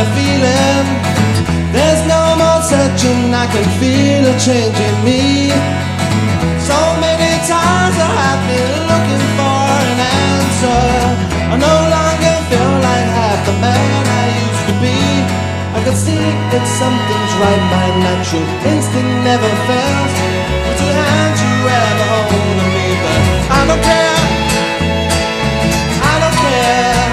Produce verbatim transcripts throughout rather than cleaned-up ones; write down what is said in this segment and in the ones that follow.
the feeling. There's no more searching, I can feel a change in me. So many times I have been looking for an answer. I no longer feel like half the man I used to be. I can see that something's right, my natural instinct never fails. With two hands you ever hold of me, but I don't care. I don't care.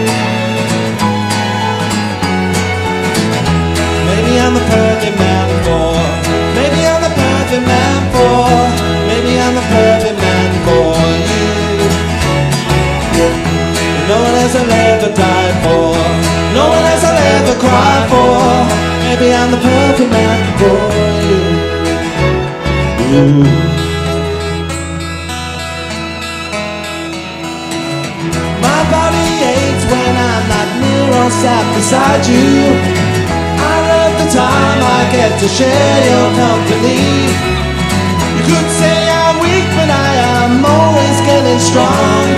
Maybe I'm the perfect man for. Maybe I'm the perfect man for. Maybe I'm the perfect man for you. No one else I'll ever die for. No one else I'll ever cry for. Maybe I'm the perfect man for you. Ooh. My body aches when I'm not near or sat beside you. I love the time I get to share your company. You could say I'm weak, but I am always getting strong.